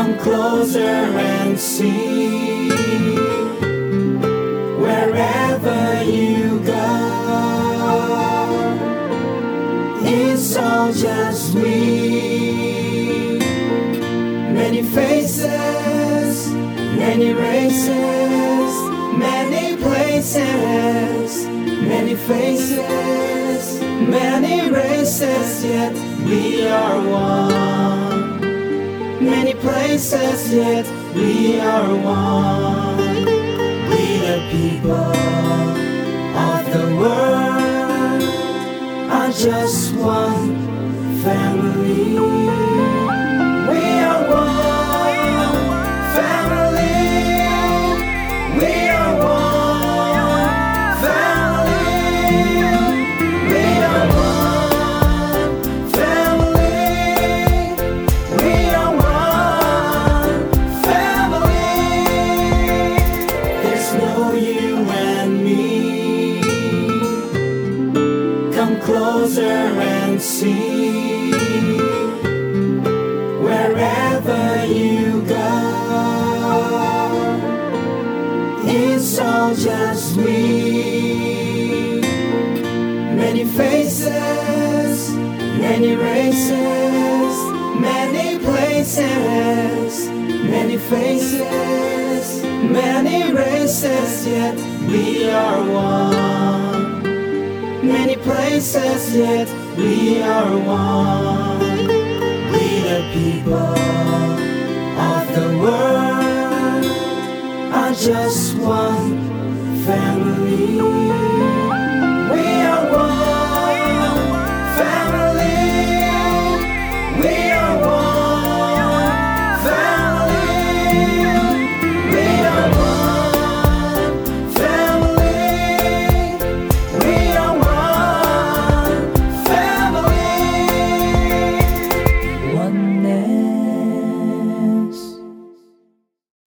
Come closer and see. Wherever you go, it's all just we. Many faces, many races, many places, many faces, many races, yet we are one. Many places, yet we are one. We the people of the world are just one family. We are one family. We are one family. We are one family. We are one family. There's no you and me. Come closer and see. Wherever you go, it's all just we. Many faces, many races, many places, many faces, many races, yet we are one. Many places, yet we are one. We the people of the world are just one family.